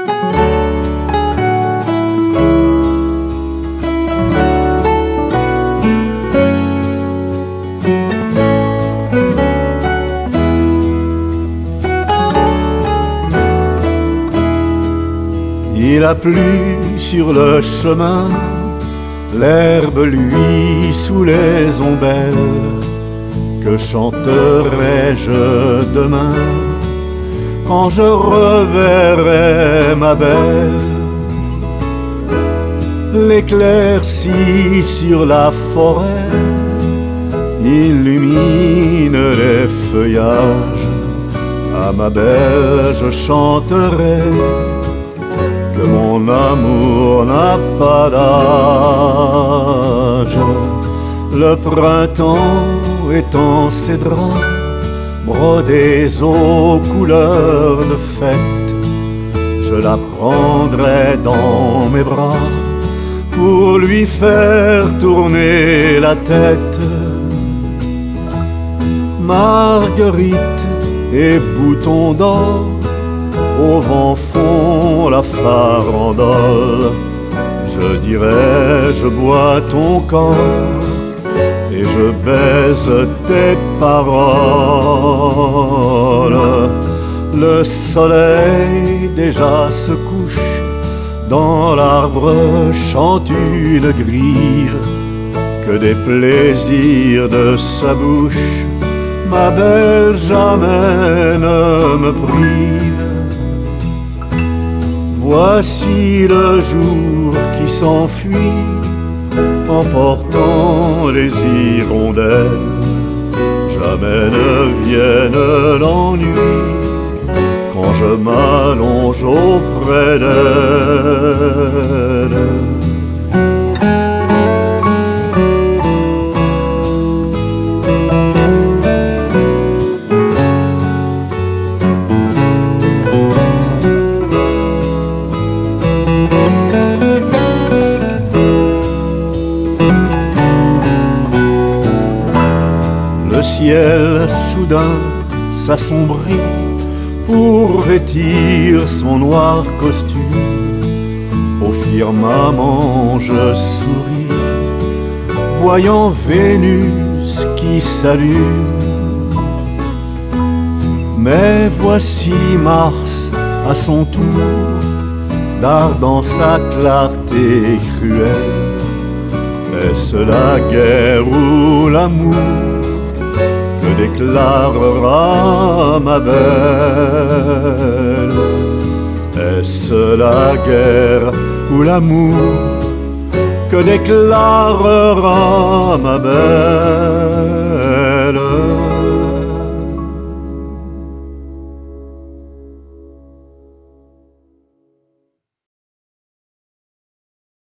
Il a plu sur le chemin, l'herbe luit sous les ombelles. Que chanterai-je demain quand je reverrai ma belle? L'éclaircie sur la forêt illumine les feuillages. À ma belle je chanterai que mon amour n'a pas d'âge. Le printemps étend ses draps brodés aux couleurs de fête, je la prendrai dans mes bras pour lui faire tourner la tête. Marguerite et bouton d'or au vent font la farandole. Je dirai, je bois ton corps et je baise tes paroles. Le soleil déjà se couche, dans l'arbre chante une grive. Que des plaisirs de sa bouche, ma belle, jamais ne me prive. Voici le jour qui s'enfuit, emportant les hirondelles. Jamais ne vienne l'ennui quand je m'allonge auprès d'elle. Le ciel soudain s'assombrit pour vêtir son noir costume. Au firmament je souris, voyant Vénus qui s'allume. Mais voici Mars à son tour, dardant sa clarté cruelle. Est-ce la guerre ou l'amour que déclarera ma belle? Est-ce la guerre ou l'amour que déclarera ma belle?